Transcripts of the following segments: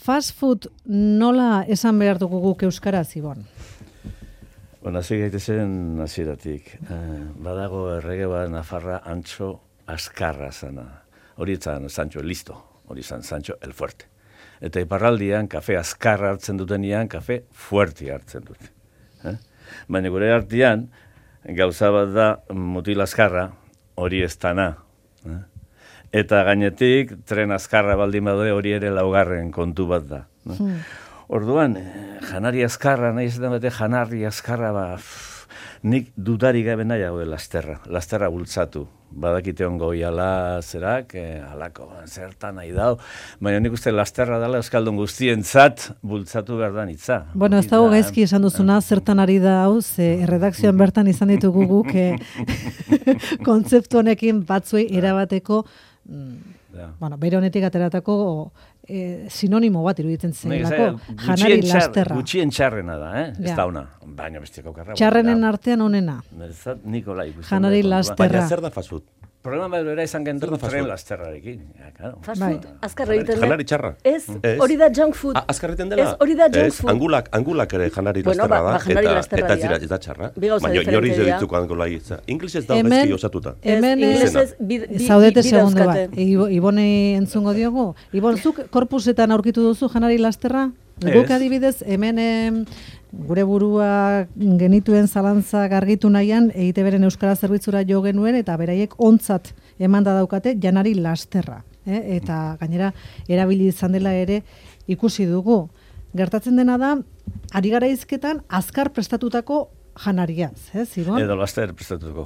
fast food nola esan behar dugu guk euskaraz, Ibon? Bueno, hasi gaitezen hasieratik. Badago errege bat Nafarra Antxo Azkarra zana. Hori zan Sancho Listo, hori zan Sancho el Fuerte. Eta iparraldian kafe azkarra hartzen dutenian, kafe fuerte hartzen dute. Baina gure artean, gauza bat da mutil azkarra, hori ez dana. Eta gainetik, tren azkarra baldin badue hori ere laugarren kontu bat da. Orduan, janari azkarra, nahi ez da bete janari azkarra, nik dudari gabe nahiago lasterra bultzatu. Badakite ongo iala zerak, alako, zertan nahi dau. Baina nik uste lasterra dela euskaldun guztientzat bultzatu behar da nitza. Bueno, ez dago gaizki esan duzuna, zertan ari da hau, erredakzioan bertan izan ditugu guk kontzeptu honekin batzuei erabateko, bueno, bere honetik ateratako sinonimo bat iruditzen zelako, janari lasterra. Gutxien txarrena da, ez da ona. Baina bestiako karra. Txarrenen artean onena. Nikolai. Janari lasterra. Baina zer da fast food? Problema bedera izan gendu tren lasterrarekin. Fast food, azkarra egiten da. Janari txarra. Ez, hori da junk food. Azkarra egiten dela? Ez, hori da junk food. Angulak ere janari lasterra da, eta ez da txarra. Baina jori zeditzuko angulai. Inglesez da gaizki osatuta. Hemen zaudete segundo bat. Ibone entzungo diogu. Ibon, zuk korpusetan aurkitu duzu janari lasterra? Guk adibidez, hemen gure burua genituen zalantzak argitu nahian, EITB-ren euskara zerbitzura jo genuen, eta beraiek ontzat emanda daukate janari lasterra. Eta gainera, erabili izan dela ere ikusi dugu. Gertatzen dena da, ari gara izketan, azkar prestatutako janariaz, Ibon? Edo laster prestatutako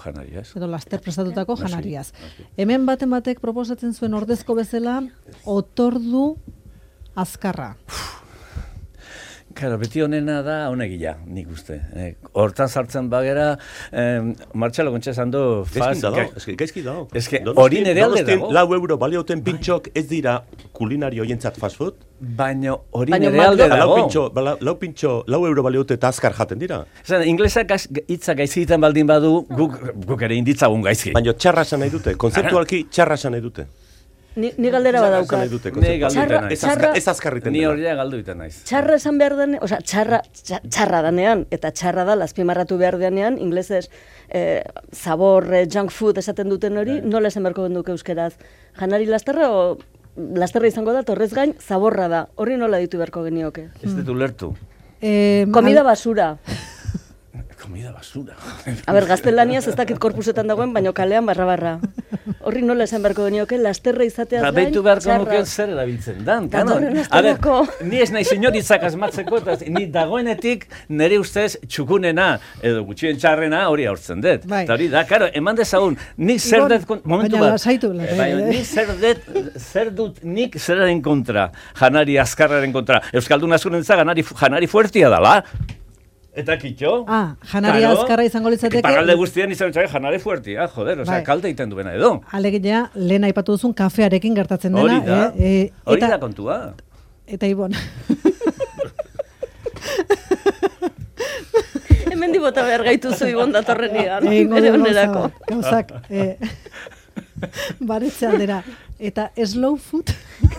janariaz. Hemen batek proposatzen zuen ordezko bezala, otordu azkarra. Claro, beti honena da honegila, nik uste. Hortan sartzen bagera, Martxalo Gontxa esan du... Gaizki dago. Hori nere alde dago. €4 balioten pintxok ez dira kulinario hientzat fast food? Baina hori nere alde dago. €4 baliote eta azkar jaten dira. Inglesak hitzak gaizki egiten baldin badu, guk ere inditzagun gaizki. Baina txarra esan nahi dute, konzeptualki txarra esan nahi dute. Ni galdera badaukat. Ez azkarriten dela. Ni hori galdu iten naiz. Txarra esan behar denean, txarra danean, eta txarra da, lazpimarratu behar denean, inglesez, zabor, junk food esaten duten hori, nola esan beharko genduke euskeraz? Janari lasterra o lasterra izango da, torrez gain, zaborra da. Hori nola ditu beharko genioke? Ez dut ulertu. Komida basura. Komida basura. A ber, gaztelaniaz ez dakit korpusetan dagoen, baino kalean barra-barra. Horri nola esan beharko genioke, lasterra izateaz gain, beitu beharko nuke zer erabiltzen dan. Ni ez nahi senyoritzak asmatzeko, eta ni dagoenetik nire ustez txukunena, edo gutxien txarrena hori aurtzen dut. Eta hori da, karo, eman dezagun, nik zer dut, momentu bat, nik zer dut nik zeraren kontra, janari azkarraren kontra. Euskaldun azurentzak janari fuertia dala. Eta kitxo? Janari azkarra izango litzateke. Paralde guztien izan txai janari fuertia, joder, kalte egiten duena edo. Alegia, lehen aipatu duzun kafearekin gertatzen dena. Hori da kontua. Eta Ibon. Hemen dibota behar gaituzu Ibon datorrenian. Bere onerako. Gauzak, baretze aldera. Eta slow food?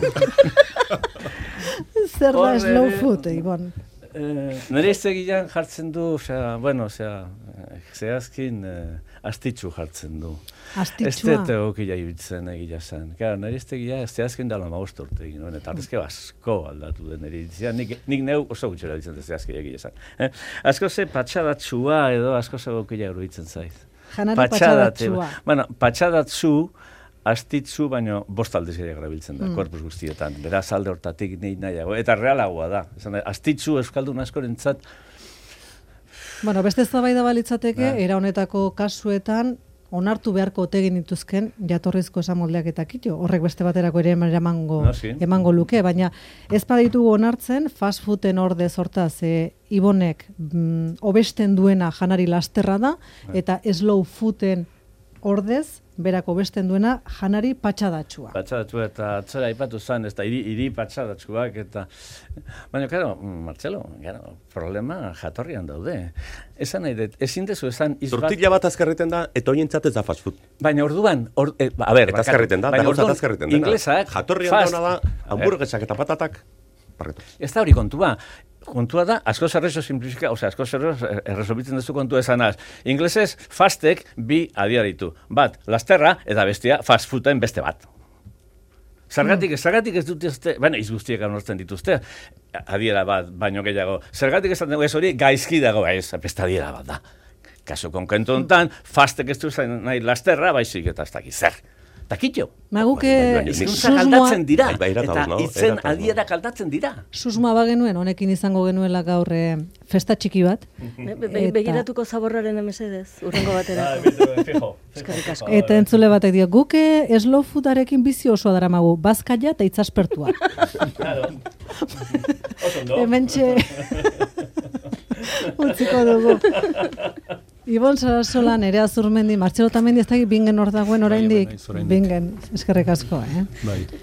Zer da slow food, Ibon? Nire iztegian jartzen du, zehazkin astitzu jartzen du. Astitsua? Ez dut egokila ibiltzen egila zen. Nire iztegia zehazkin dala maustorte egin, eta arrezke asko aldatu den nire iztegia. Nik neu oso gutxera ditzen zehazki egila zen. Asko ze patxadatsua edo asko ze egokila eruditzen zaiz. Janari patxadatsua. Bueno, patxadatsu, astitzu, baina bost aldez ere grabiltzen da, korpus guztietan. Beraz alde hortatik nahiago. Eta realagoa da. Astitzu euskaldun askorentzat. Bueno, beste eztabaida balitzateke, era honetako kasuetan, onartu beharko otegin dituzken jatorrizko esamoldeak eta kitxo. Horrek beste baterako ere emango luke, baina ez baditugu onartzen, fast fooden ordez hortaz, Ibonek obesten duena janari lasterra da, eta slow fooden ordez, berako besten duena janari patxadatsua. Patxadatsua eta atzera aipatu zen, ez da, hiri patxadatsuak eta... Baina, karo, Martxelo, problema jatorrian daude. Esan nahi dut, ezin dezu esan... Tortilla bat azkarriten da, eta horientzat ez da fast food. Baina orduan... Eta azkarriten da, inglesak... Jatorrian dauna da, hamburguesak eta patatak. Ez da hori kontua. Kontua da, askoz errezo simplifika, askoz erresolbitzen duzu kontua esanaz. Inglesez, fastek bi adiera ditu. Bat, lasterra, eta bestia, fast fooden beste bat. Zergatik ez dute, izguztiek anortzen dituzte, adiera bat, baino gehiago. Zergatik ez ez hori, gaizki dago, beste adiera bat da. Kaso konkentu honetan, fastek ez du nahi lasterra, baizik eta ez dakiz zer. Takitxo. Maguke hizkuntza kaldatzen dira, eta itzen adiera kaldatzen dira. Susmoa bagenuen, honekin izango genuela gaur festa txiki bat. Begiratuko zaborraren mesedez, urrengo batera. Eskerrik asko. Eta entzule batek dio, guke slow foodarekin bizi osoa daramagu, bazkaia eta itzaspertua. Hementxe utziko dugu. Ibon Sarasola, Nerea Zurmendi, Martxelo Tamendi, ez da bingen hor dagoen oraindik. Bingen, eskerrik asko,